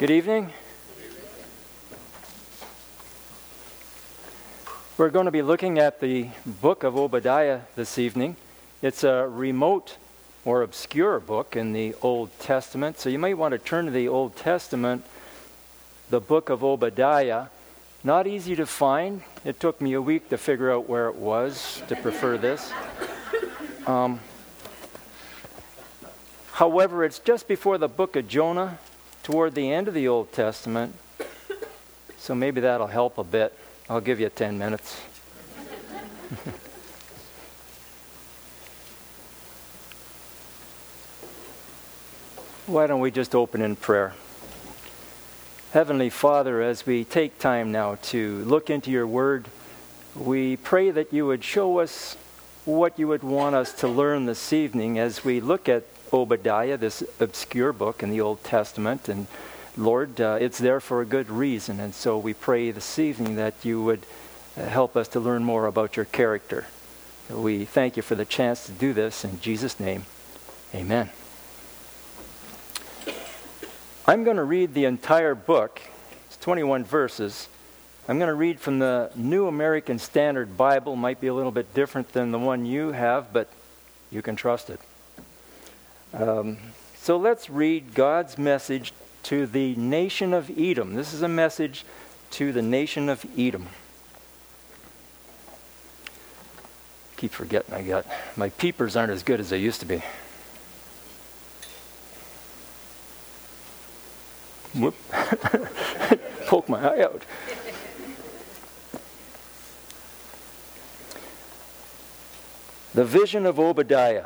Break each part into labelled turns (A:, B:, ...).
A: Good evening. We're going to be looking at the book of Obadiah this evening. It's a remote or obscure book in the Old Testament, so you might want to turn to the Old Testament, the book of Obadiah. Not easy to find. It took me a week to figure out where it was to prefer this. However, it's just before the book of Jonah, toward the end of the Old Testament, so maybe that'll help a bit. I'll give you 10 minutes. Why don't we just open in prayer? Heavenly Father, as we take time now to look into your word, we pray that you would show us what you would want us to learn this evening as we look at Obadiah, this obscure book in the Old Testament. And Lord, it's there for a good reason. And so we pray this evening that you would help us to learn more about your character. We thank you for the chance to do this. In Jesus' name, amen. I'm going to read the entire book. It's 21 verses. I'm going to read from the New American Standard Bible. Might be a little bit different than the one you have, but you can trust it. So let's read God's message to the nation of Edom. This is a message to the nation of Edom. Keep forgetting my peepers aren't as good as they used to be. Whoop. Poke my eye out. The vision of Obadiah.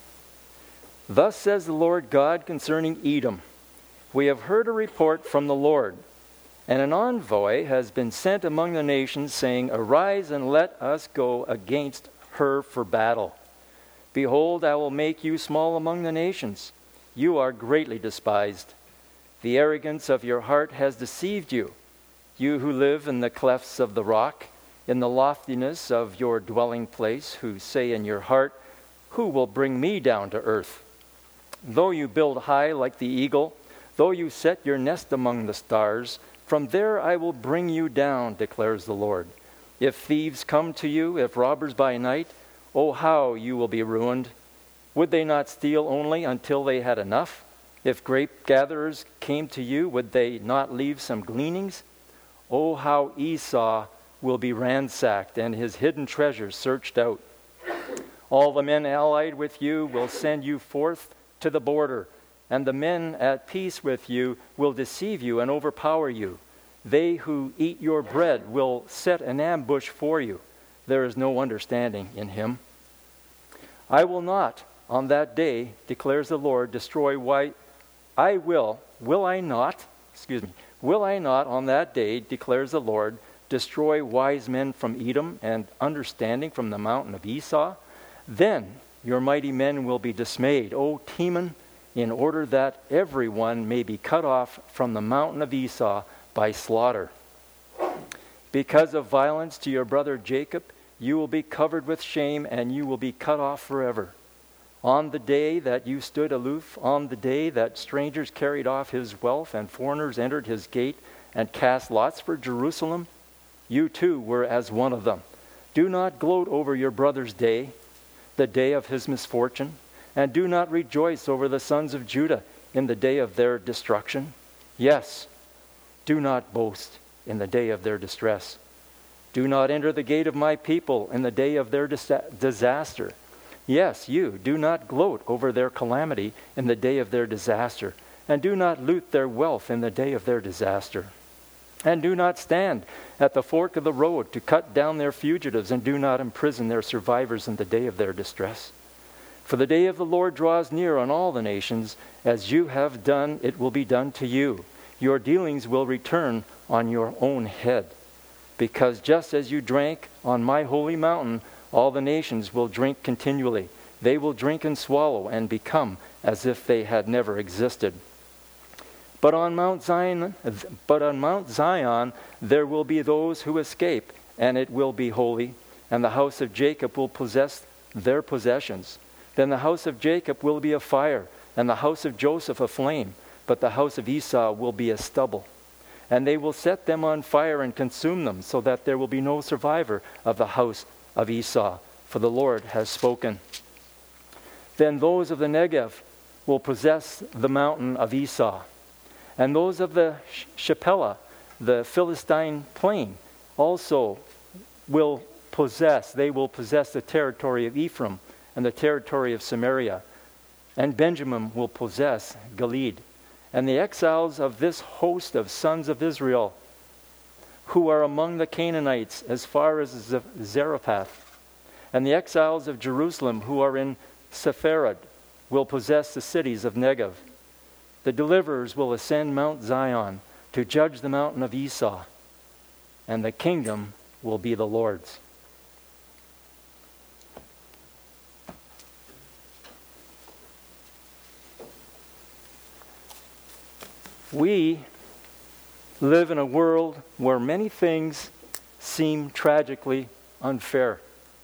A: Thus says the Lord God concerning Edom, we have heard a report from the Lord, and an envoy has been sent among the nations, saying, arise and let us go against her for battle. Behold, I will make you small among the nations. You are greatly despised. The arrogance of your heart has deceived you, you who live in the clefts of the rock, in the loftiness of your dwelling place, who say in your heart, who will bring me down to earth? Though you build high like the eagle, though you set your nest among the stars, from there I will bring you down, declares the Lord. If thieves come to you, if robbers by night, oh, how you will be ruined. Would they not steal only until they had enough? If grape gatherers came to you, would they not leave some gleanings? Oh, how Esau will be ransacked and his hidden treasures searched out. All the men allied with you will send you forth to the border, and the men at peace with you will deceive you and overpower you. They who eat your bread will set an ambush for you. There is no understanding in him. I will not on that day, declares the Lord, destroy will I not on that day, declares the Lord, destroy wise men from Edom and understanding from the mountain of Esau? Then your mighty men will be dismayed, O Teman, in order that everyone may be cut off from the mountain of Esau by slaughter. Because of violence to your brother Jacob, you will be covered with shame, and you will be cut off forever. On the day that you stood aloof, on the day that strangers carried off his wealth and foreigners entered his gate and cast lots for Jerusalem, you too were as one of them. Do not gloat over your brother's day, the day of his misfortune, and do not rejoice over the sons of Judah in the day of their destruction. Yes, do not boast in the day of their distress. Do not enter the gate of my people in the day of their disaster. Yes, you, do not gloat over their calamity in the day of their disaster, and do not loot their wealth in the day of their disaster. And do not stand at the fork of the road to cut down their fugitives, and do not imprison their survivors in the day of their distress. For the day of the Lord draws near on all the nations. As you have done, it will be done to you. Your dealings will return on your own head. Because just as you drank on my holy mountain, all the nations will drink continually. They will drink and swallow and become as if they had never existed. But on Mount Zion there will be those who escape, and it will be holy, and the house of Jacob will possess their possessions. Then the house of Jacob will be a fire, and the house of Joseph a flame. but the house of Esau will be as stubble. And they will set them on fire and consume them, so that there will be no survivor of the house of Esau, for the Lord has spoken. Then those of the Negev will possess the mountain of Esau, and those of the Shephelah, the Philistine plain, also will possess the territory of Ephraim and the territory of Samaria, and Benjamin will possess Gilead. And the exiles of this host of sons of Israel, who are among the Canaanites as far as Zarephath, and the exiles of Jerusalem who are in Sepharad, will possess the cities of Negev. The deliverers will ascend Mount Zion to judge the mountain of Esau, and the kingdom will be the Lord's. We live in a world where many things seem tragically unfair.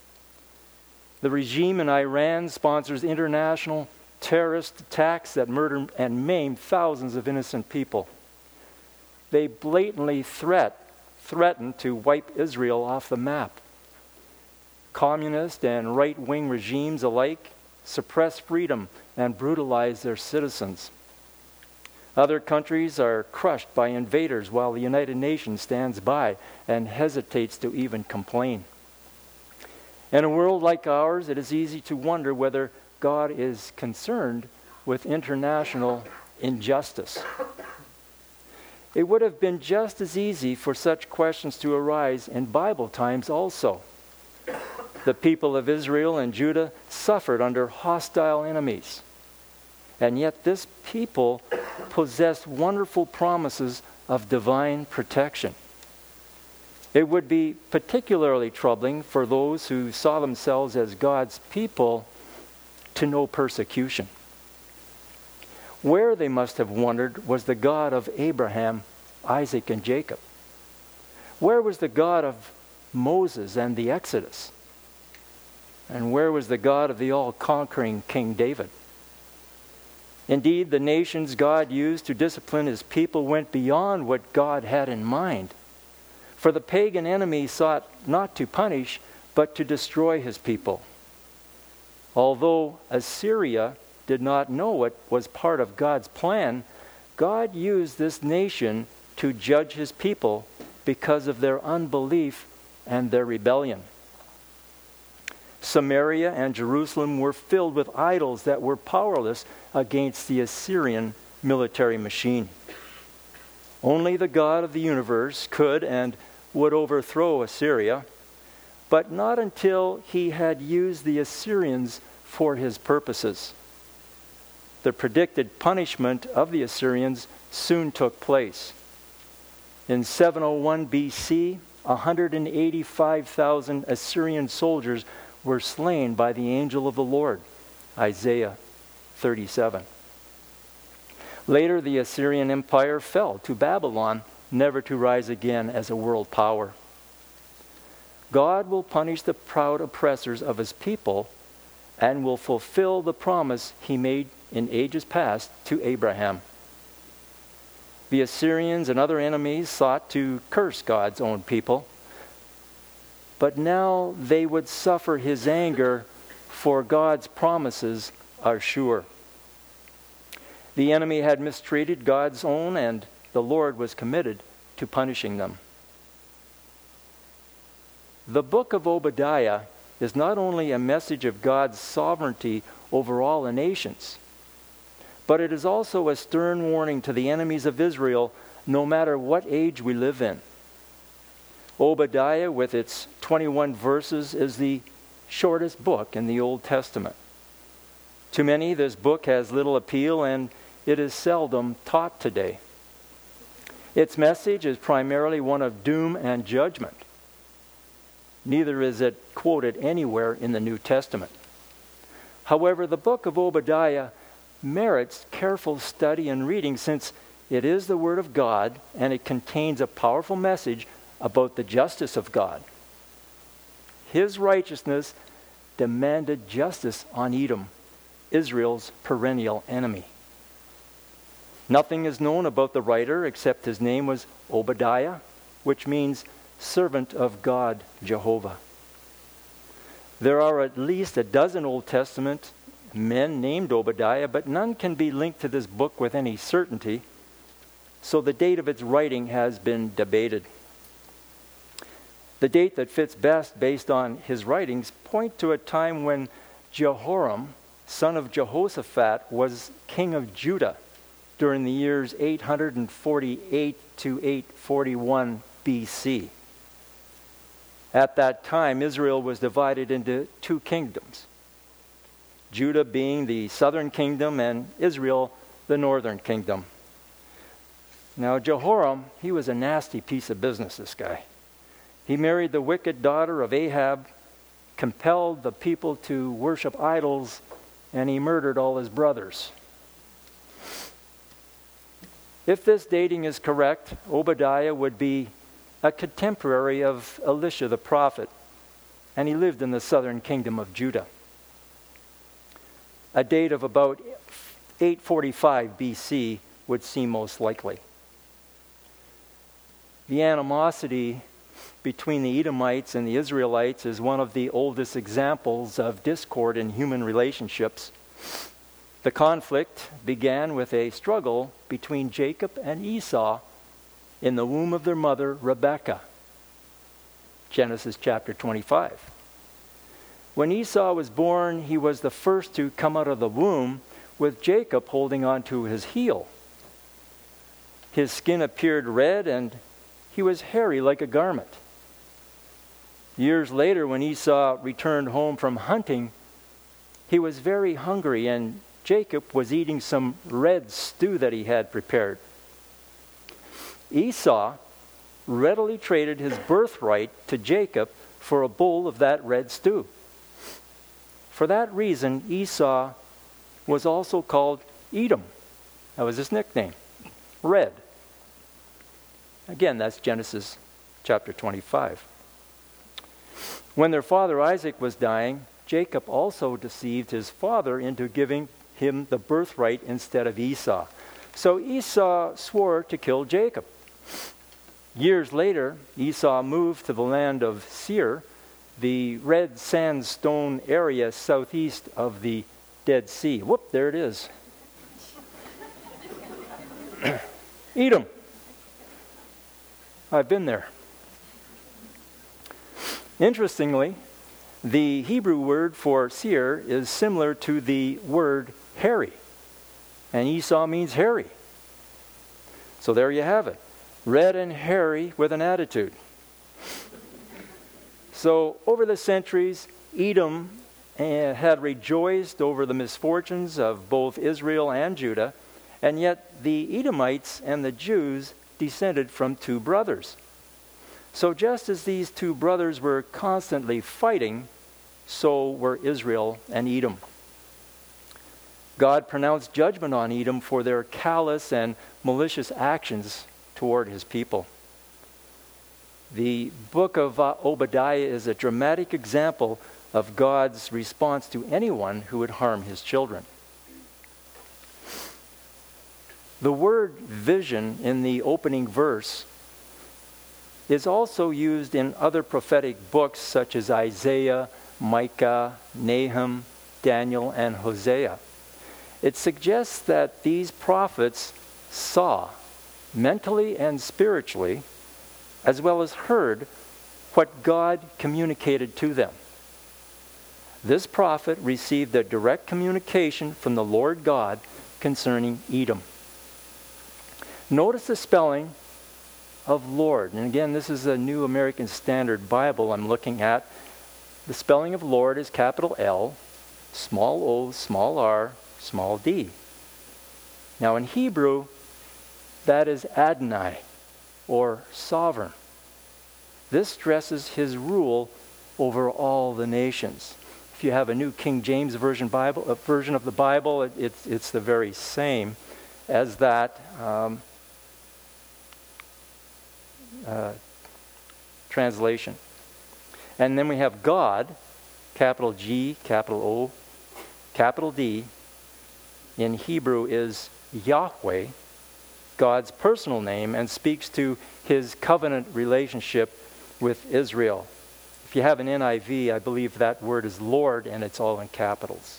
A: The regime in Iran sponsors international terrorist attacks that murder and maim thousands of innocent people. They blatantly threaten to wipe Israel off the map. Communist and right-wing regimes alike suppress freedom and brutalize their citizens. Other countries are crushed by invaders while the United Nations stands by and hesitates to even complain. In a world like ours, it is easy to wonder whether God is concerned with international injustice. It would have been just as easy for such questions to arise in Bible times also. The people of Israel and Judah suffered under hostile enemies. And yet this people possessed wonderful promises of divine protection. It would be particularly troubling for those who saw themselves as God's people to know persecution. Where, they must have wondered, was the God of Abraham, Isaac, and Jacob? Where was the God of Moses and the Exodus? And where was the God of the all-conquering King David? Indeed, the nations God used to discipline his people went beyond what God had in mind. For the pagan enemy sought not to punish, but to destroy his people. Although Assyria did not know it was part of God's plan, God used this nation to judge his people because of their unbelief and their rebellion. Samaria and Jerusalem were filled with idols that were powerless against the Assyrian military machine. Only the God of the universe could and would overthrow Assyria, but not until he had used the Assyrians for his purposes. The predicted punishment of the Assyrians soon took place. In 701 BC, 185,000 Assyrian soldiers were slain by the angel of the Lord, Isaiah 37. Later, the Assyrian Empire fell to Babylon, never to rise again as a world power. God will punish the proud oppressors of his people and will fulfill the promise he made in ages past to Abraham. The Assyrians and other enemies sought to curse God's own people, but now they would suffer his anger, for God's promises are sure. The enemy had mistreated God's own, and the Lord was committed to punishing them. The book of Obadiah is not only a message of God's sovereignty over all the nations, but it is also a stern warning to the enemies of Israel, no matter what age we live in. Obadiah, with its 21 verses, is the shortest book in the Old Testament. To many, this book has little appeal, and it is seldom taught today. Its message is primarily one of doom and judgment. Neither is it quoted anywhere in the New Testament. However, the book of Obadiah merits careful study and reading, since it is the Word of God and it contains a powerful message about the justice of God. His righteousness demanded justice on Edom, Israel's perennial enemy. Nothing is known about the writer except his name was Obadiah, which means servant of God, Jehovah. There are at least a dozen Old Testament men named Obadiah, but none can be linked to this book with any certainty, so the date of its writing has been debated. The date that fits best based on his writings point to a time when Jehoram, son of Jehoshaphat, was king of Judah during the years 848 to 841 BC. At that time, Israel was divided into two kingdoms, Judah being the southern kingdom and Israel the northern kingdom. Now, Jehoram, he was a nasty piece of business, this guy. He married the wicked daughter of Ahab, compelled the people to worship idols, and he murdered all his brothers. If this dating is correct, Obadiah would be a contemporary of Elisha the prophet, and he lived in the southern kingdom of Judah. A date of about 845 BC would seem most likely. The animosity between the Edomites and the Israelites is one of the oldest examples of discord in human relationships. The conflict began with a struggle between Jacob and Esau in the womb of their mother, Rebekah. Genesis chapter 25. When Esau was born, he was the first to come out of the womb, with Jacob holding on to his heel. His skin appeared red and he was hairy like a garment. Years later, when Esau returned home from hunting, he was very hungry, and Jacob was eating some red stew that he had prepared. Esau readily traded his birthright to Jacob for a bowl of that red stew. For that reason, Esau was also called Edom. That was his nickname, Red. Again, that's Genesis chapter 25. When their father Isaac was dying, Jacob also deceived his father into giving him the birthright instead of Esau. So Esau swore to kill Jacob. Years later, Esau moved to the land of Seir, the red sandstone area southeast of the Dead Sea. Whoop, there it is. Edom. I've been there. Interestingly, the Hebrew word for Seir is similar to the word hairy. And Esau means hairy. So there you have it. Red and hairy with an attitude. So over the centuries, Edom had rejoiced over the misfortunes of both Israel and Judah, and yet the Edomites and the Jews descended from two brothers. So just as these two brothers were constantly fighting, so were Israel and Edom. God pronounced judgment on Edom for their callous and malicious actions toward his people. The book of Obadiah is a dramatic example of God's response to anyone who would harm his children. The word vision in the opening verse is also used in other prophetic books such as Isaiah, Micah, Nahum, Daniel, and Hosea. It suggests that these prophets saw, mentally and spiritually, as well as heard, what God communicated to them. This prophet received a direct communication from the Lord God concerning Edom. Notice the spelling of Lord. And again, this is a New American Standard Bible I'm looking at. The spelling of Lord is capital L, small o, small r, small d. Now in Hebrew, that is Adonai, or sovereign. This stresses his rule over all the nations. If you have a New King James version of the Bible, it's the very same as that translation. And then we have God, capital G, capital O, capital D. In Hebrew is Yahweh, God's personal name and speaks to his covenant relationship with Israel. If you have an NIV, I believe that word is Lord, and it's all in capitals.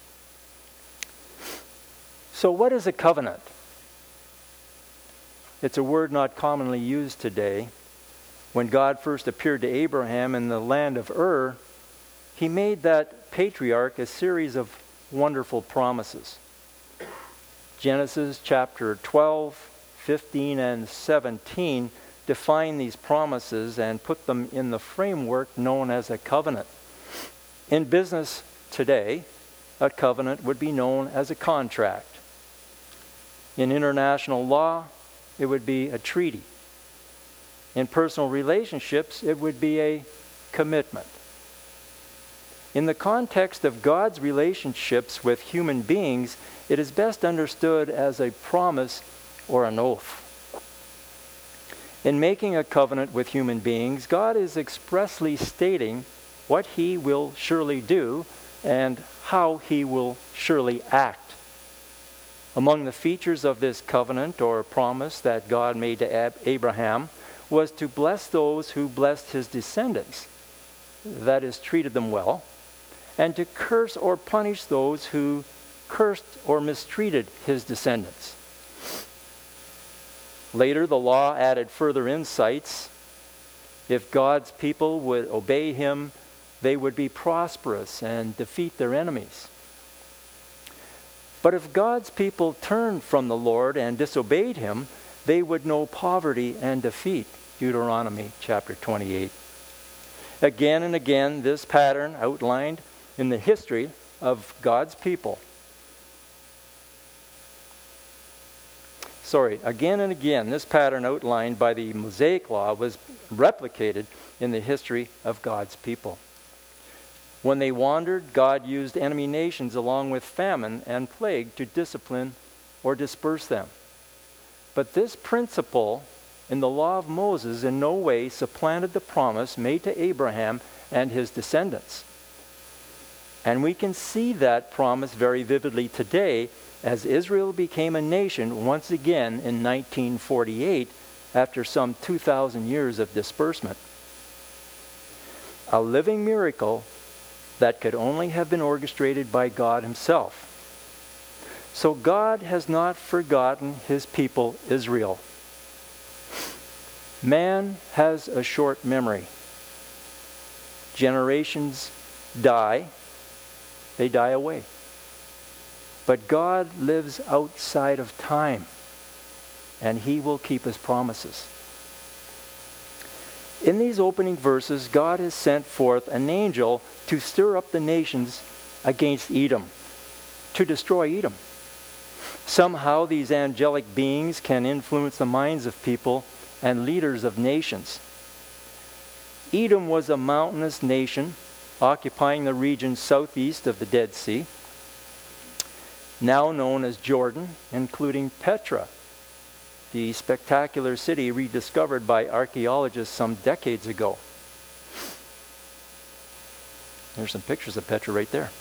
A: So what is a covenant? It's a word not commonly used today. When God first appeared to Abraham in the land of Ur, he made that patriarch a series of wonderful promises. Genesis chapter 12, 15, and 17 define these promises and put them in the framework known as a covenant. In business today, a covenant would be known as a contract. In international law, it would be a treaty. In personal relationships, it would be a commitment. In the context of God's relationships with human beings, it is best understood as a promise or an oath. In making a covenant with human beings, God is expressly stating what he will surely do and how he will surely act. Among the features of this covenant or promise that God made to Abraham was to bless those who blessed his descendants, that is, treated them well, and to curse or punish those who cursed or mistreated his descendants. Later, the law added further insights. If God's people would obey him, they would be prosperous and defeat their enemies. But if God's people turned from the Lord and disobeyed him, they would know poverty and defeat. Deuteronomy chapter 28. Again and again, this pattern outlined in the history of God's people. Again and again, this pattern outlined by the Mosaic Law was replicated in the history of God's people. When they wandered, God used enemy nations along with famine and plague to discipline or disperse them. But this principle in the law of Moses in no way supplanted the promise made to Abraham and his descendants. And we can see that promise very vividly today as Israel became a nation once again in 1948 after some 2,000 years of disbursement. A living miracle that could only have been orchestrated by God himself. So God has not forgotten his people Israel. Man has a short memory. Generations die, they die away. But God lives outside of time, and he will keep his promises. In these opening verses, God has sent forth an angel to stir up the nations against Edom, to destroy Edom. Somehow these angelic beings can influence the minds of people and leaders of nations. Edom was a mountainous nation occupying the region southeast of the Dead Sea, now known as Jordan, including Petra, the spectacular city rediscovered by archaeologists some decades ago. There's some pictures of Petra right there.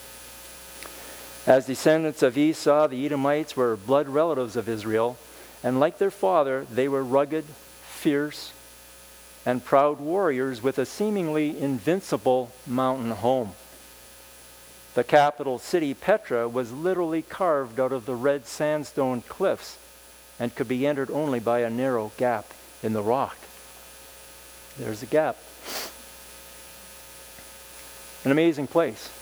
A: As descendants of Esau, the Edomites were blood relatives of Israel, and like their father, they were rugged, fierce, and proud warriors with a seemingly invincible mountain home. The capital city, Petra, was literally carved out of the red sandstone cliffs and could be entered only by a narrow gap in the rock. There's a gap. An amazing place.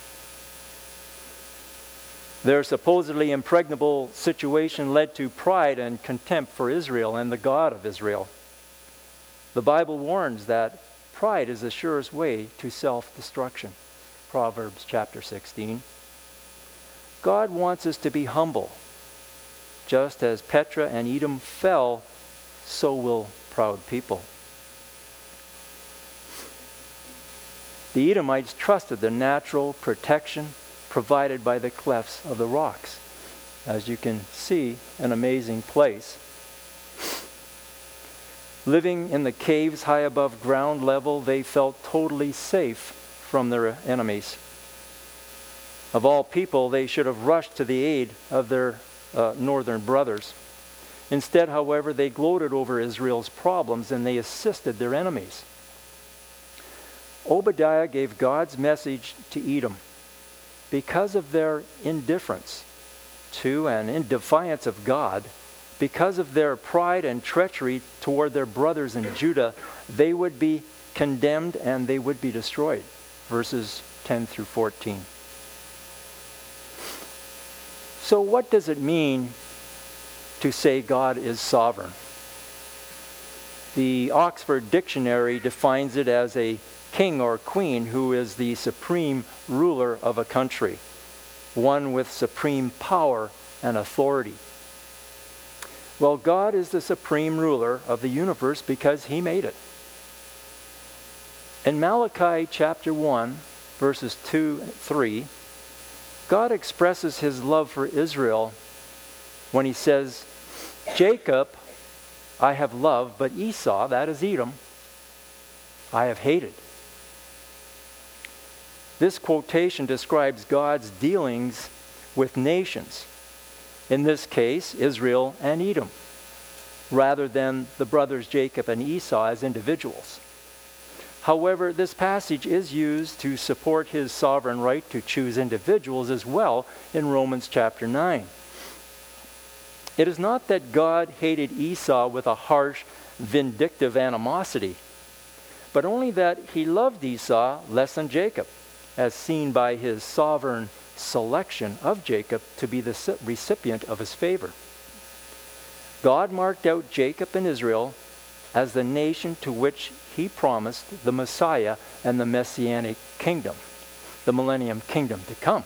A: Their supposedly impregnable situation led to pride and contempt for Israel and the God of Israel. The Bible warns that pride is the surest way to self-destruction. Proverbs chapter 16. God wants us to be humble. Just as Petra and Edom fell, so will proud people. The Edomites trusted the natural protection provided by the clefts of the rocks. As you can see, an amazing place. Living in the caves high above ground level, they felt totally safe from their enemies. Of all people, they should have rushed to the aid of their northern brothers. Instead, however, they gloated over Israel's problems and they assisted their enemies. Obadiah gave God's message to Edom. Because of their indifference to and in defiance of God, because of their pride and treachery toward their brothers in Judah, they would be condemned and they would be destroyed. Verses 10 through 14. So what does it mean to say God is sovereign? The Oxford Dictionary defines it as a king or queen who is the supreme ruler of a country, one with supreme power and authority. Well, God is the supreme ruler of the universe because he made it. In Malachi chapter 1, verses 2 and 3, God expresses his love for Israel when he says, Jacob I have loved, but Esau, that is Edom, I have hated. This quotation describes God's dealings with nations, in this case, Israel and Edom, rather than the brothers Jacob and Esau as individuals. However, this passage is used to support his sovereign right to choose individuals as well in Romans chapter 9. It is not that God hated Esau with a harsh, vindictive animosity, but only that he loved Esau less than Jacob, as seen by his sovereign selection of Jacob to be the recipient of his favor. God marked out Jacob and Israel as the nation to which he promised the Messiah and the Messianic kingdom, the millennium kingdom to come.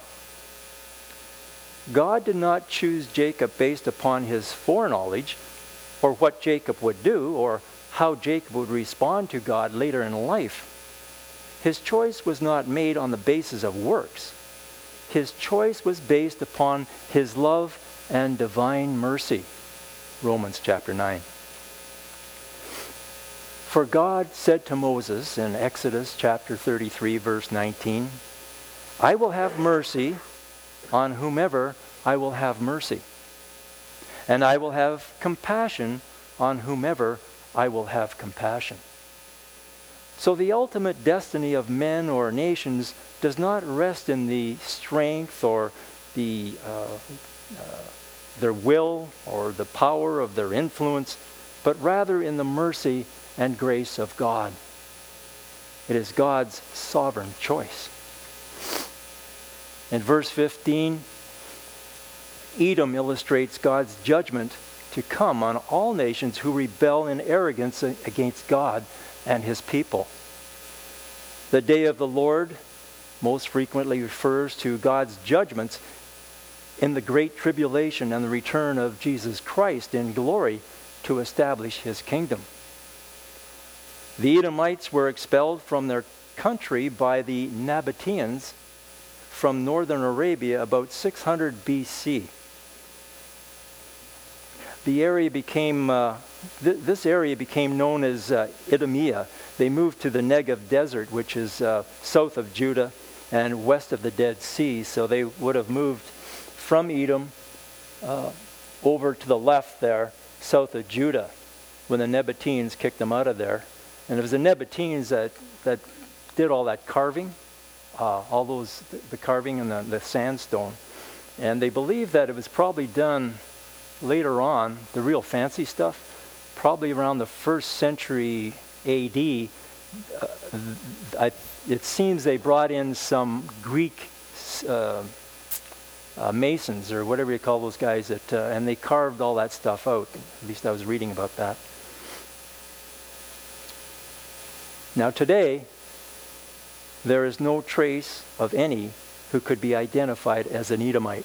A: God did not choose Jacob based upon his foreknowledge or what Jacob would do or how Jacob would respond to God later in life. His choice was not made on the basis of works. His choice was based upon his love and divine mercy. Romans chapter 9. For God said to Moses in Exodus chapter 33, verse 19, I will have mercy on whomever I will have mercy, and I will have compassion on whomever I will have compassion. So the ultimate destiny of men or nations does not rest in the strength or the their will or the power of their influence, but rather in the mercy and grace of God. It is God's sovereign choice. In verse 15, Edom illustrates God's judgment to come on all nations who rebel in arrogance against God and his people. The day of the Lord most frequently refers to God's judgments in the great tribulation and the return of Jesus Christ in glory to establish his kingdom. The Edomites were expelled from their country by the Nabateans from northern Arabia about 600 BC. The area became this area became known as Idumea. They moved to the Negev desert, which is south of Judah and west of the Dead Sea. So they would have moved from Edom over to the left there, south of Judah, when the Nabateans kicked them out of there. And it was the Nabateans that did all that carving, the carving and the sandstone. And they believe that it was probably done later on, the real fancy stuff, probably around the 1st century A.D. It seems they brought in some Greek masons or whatever you call those guys, and they carved all that stuff out. At least I was reading about that. Now today, there is no trace of any who could be identified as an Edomite.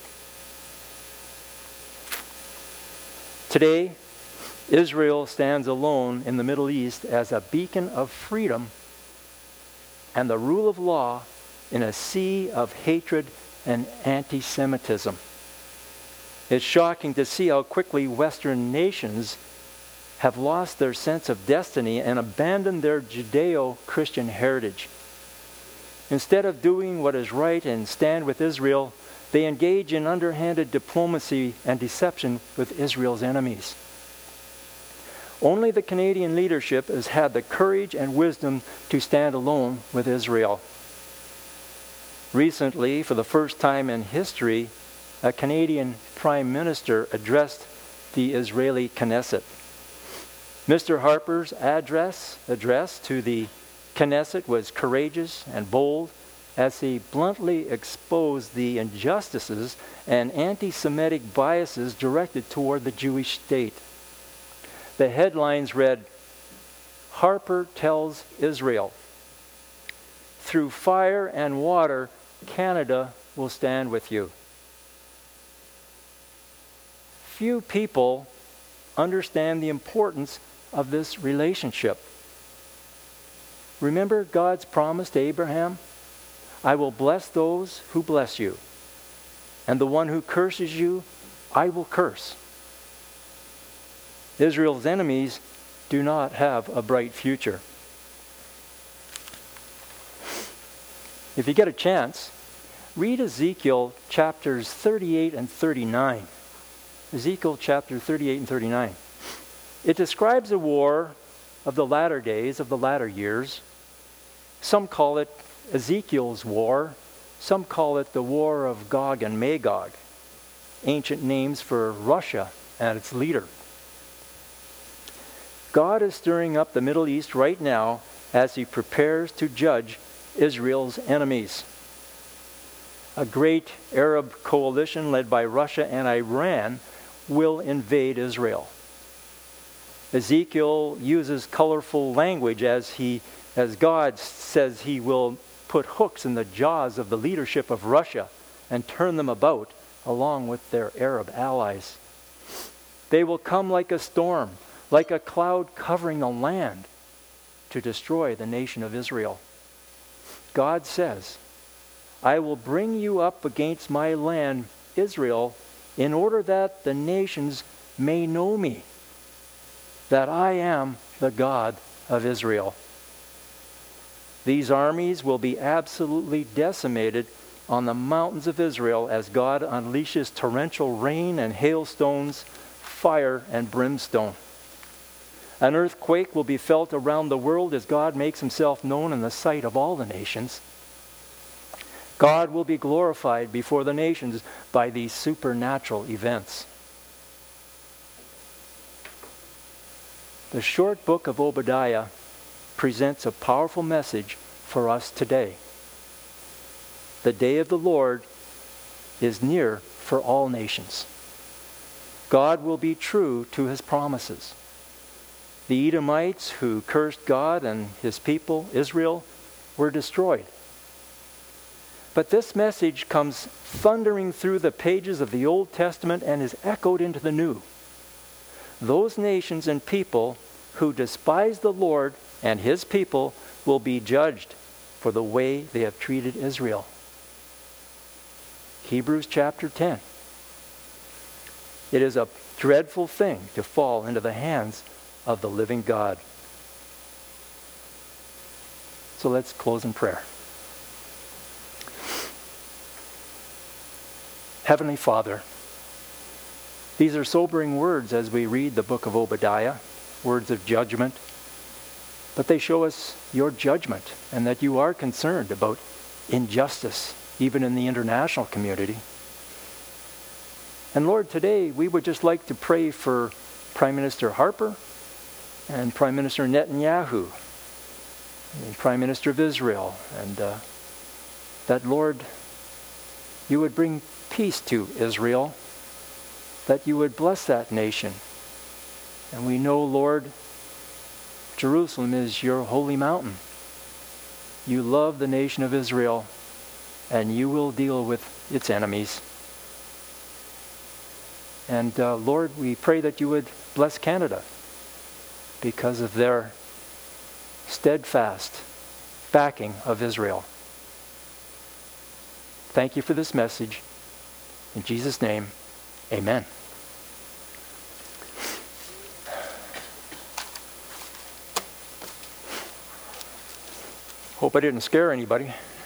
A: Today, Israel stands alone in the Middle East as a beacon of freedom and the rule of law in a sea of hatred and anti-Semitism. It's shocking to see how quickly Western nations have lost their sense of destiny and abandoned their Judeo-Christian heritage. Instead of doing what is right and stand with Israel, they engage in underhanded diplomacy and deception with Israel's enemies. Only the Canadian leadership has had the courage and wisdom to stand alone with Israel. Recently, for the first time in history, a Canadian Prime Minister addressed the Israeli Knesset. Mr. Harper's address to the Knesset was courageous and bold as he bluntly exposed the injustices and anti-Semitic biases directed toward the Jewish state. The headlines read, "Harper tells Israel, through fire and water, Canada will stand with you." Few people understand the importance of this relationship. Remember God's promise to Abraham? "I will bless those who bless you, and the one who curses you, I will curse." Israel's enemies do not have a bright future. If you get a chance, read Ezekiel chapters 38 and 39. Ezekiel chapter 38 and 39. It describes a war of the latter days, of the latter years. Some call it Ezekiel's war. Some call it the war of Gog and Magog, ancient names for Russia and its leader. God is stirring up the Middle East right now as he prepares to judge Israel's enemies. A great Arab coalition led by Russia and Iran will invade Israel. Ezekiel uses colorful language as God says he will put hooks in the jaws of the leadership of Russia and turn them about along with their Arab allies. They will come like a storm, like a cloud covering the land, to destroy the nation of Israel. God says, "I will bring you up against my land, Israel, in order that the nations may know me, that I am the God of Israel." These armies will be absolutely decimated on the mountains of Israel as God unleashes torrential rain and hailstones, fire and brimstone. An earthquake will be felt around the world as God makes himself known in the sight of all the nations. God will be glorified before the nations by these supernatural events. The short book of Obadiah presents a powerful message for us today. The day of the Lord is near for all nations. God will be true to his promises. The Edomites who cursed God and his people, Israel, were destroyed. But this message comes thundering through the pages of the Old Testament and is echoed into the New. Those nations and people who despise the Lord and his people will be judged for the way they have treated Israel. Hebrews chapter 10. It is a dreadful thing to fall into the hands of the living God. So let's close in prayer. Heavenly Father, these are sobering words as we read the book of Obadiah, words of judgment, but they show us your judgment and that you are concerned about injustice, even in the international community. And Lord, today we would just like to pray for Prime Minister Harper and Prime Minister Netanyahu, and Prime Minister of Israel, and that, Lord, you would bring peace to Israel, that you would bless that nation. And we know, Lord, Jerusalem is your holy mountain. You love the nation of Israel, and you will deal with its enemies. And Lord, we pray that you would bless Canada because of their steadfast backing of Israel. Thank you for this message. In Jesus' name, amen. Hope I didn't scare anybody.